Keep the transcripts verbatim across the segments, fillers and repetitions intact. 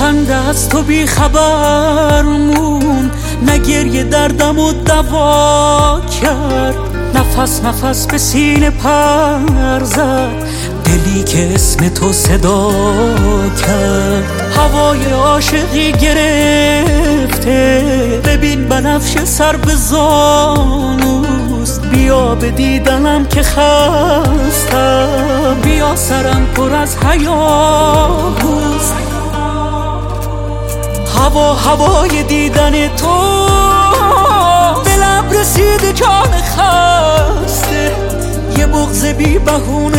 خنده از تو بی خبر مون، نه گریه دردم و دوا کرد، نفس نفس به سینه پر زد، دلی که اسم تو صدا کرد. هوای عاشقی گرفته، ببین بنفش سر به زانوست، بیا به دیدنم که خستم، بیا سرم پر از هیاهوست. هوا هوای دیدن تو به لب رسیده جان خسته، یه بغض بی بهونه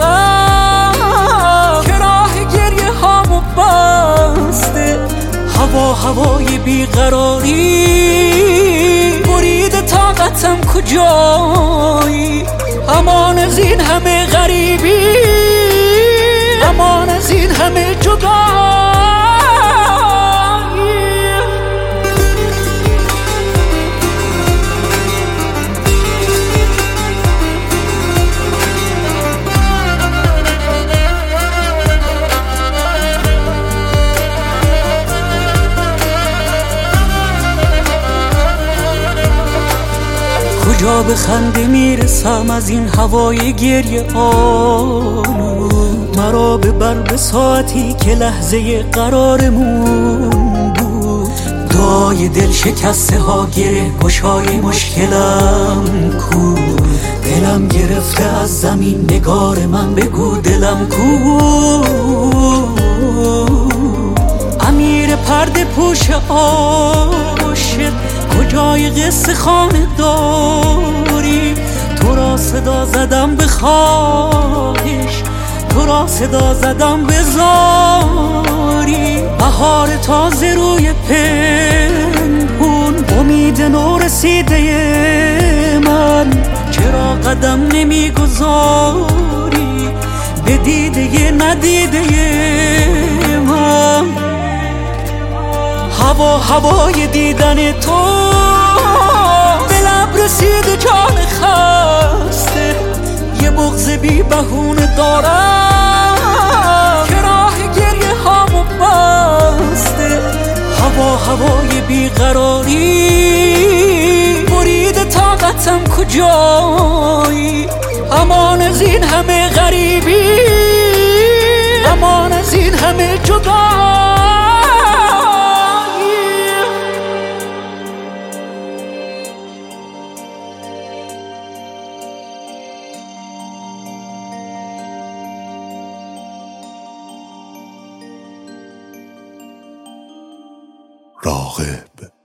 دارم که راه گریه هامو بسته. هوا هوای بیقراری بریده طاقتم کجایی، امان از این همه غریبی، امان از این همه جدایی. کجا به خنده میرسم از این هوای گریه آلود، مرا ببر به ساعتی که لحظه قرارمون بود. دعای دل شکسته ها گره گشای مشکلم کو، دلم گرفته از زمین نگار من بگو دلم کو. امیر پرده پوش عاشق کجای قصه خانه داری، تو را صدا زدم به خواهش، تو را صدا زدم به زاری. بهار تازه روی پنهون، امید نو رسیده من، چرا قدم نمیگذاری به دیده ندیده من. هوا هوای دیدن تو به لب رسیده جان خسته، یه بغض بی بهونه دارم که راه گریه هامو بسته. هوا هوای بیقراری بریده طاقتم کجایی، امان از این همه غریبی، امان از این همه جدایی. راغب